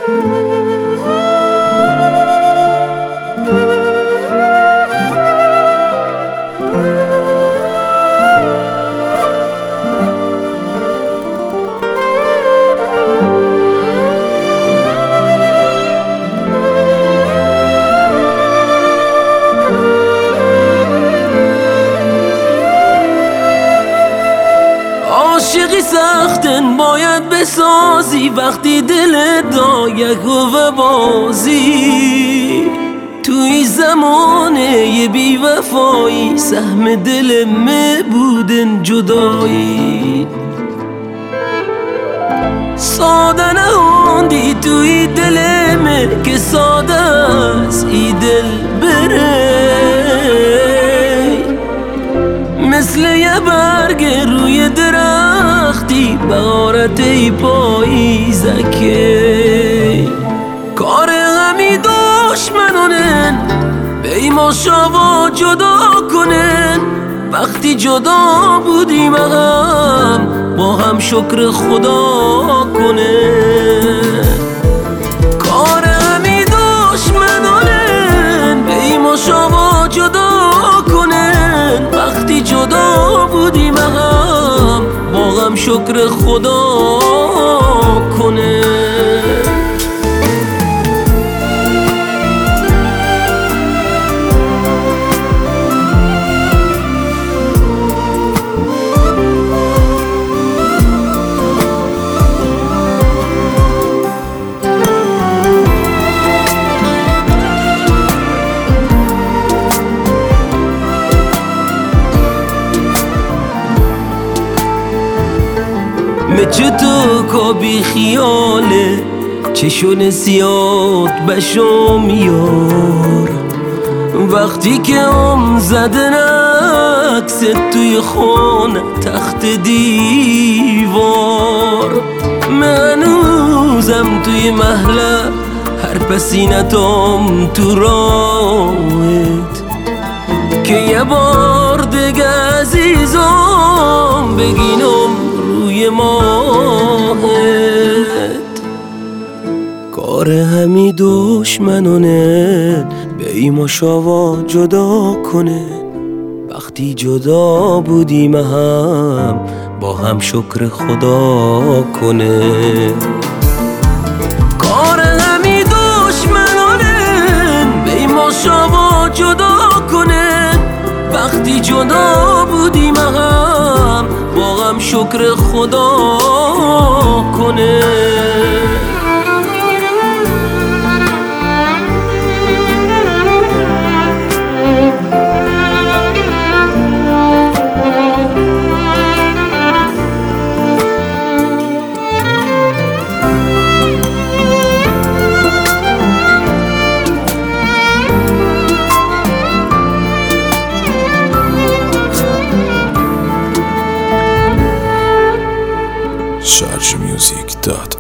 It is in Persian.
عاشقی سختن باید بسازی وقتی دلت دایک و بازی توی زمانه یه بی وفایی سهم دل می بودن جدایی ساده نهوندی توی دل می که ساده است ای دل بره مثل یه برگ روی درختی بهارت ای پاییزکه کار همی دشمنانن بیماشا جدا کنن وقتی جدا بودیم هم با هم شکر خدا کنن کار همی دشمنانن بیماشا جدا کنن وقتی جدا بودیم هم با هم شکر خدا کنن مچه تو کابی خیاله چشون سیاد بشم یار وقتی که زدن عکس توی خانه تخت دیوار من هنوزم توی محله هر پسینتم تو راهت که یه بار دیگه عزیزم بگینم روی ماهت کار همی دشمنانه به ایماشا جدا کنه وقتی جدا بودیم هم با هم شکر خدا کنه کار همی دشمنانه به ایماشا جدا کنه وقتی جدا بودیم هم با هم شکر خدا کنه sharjmusic.com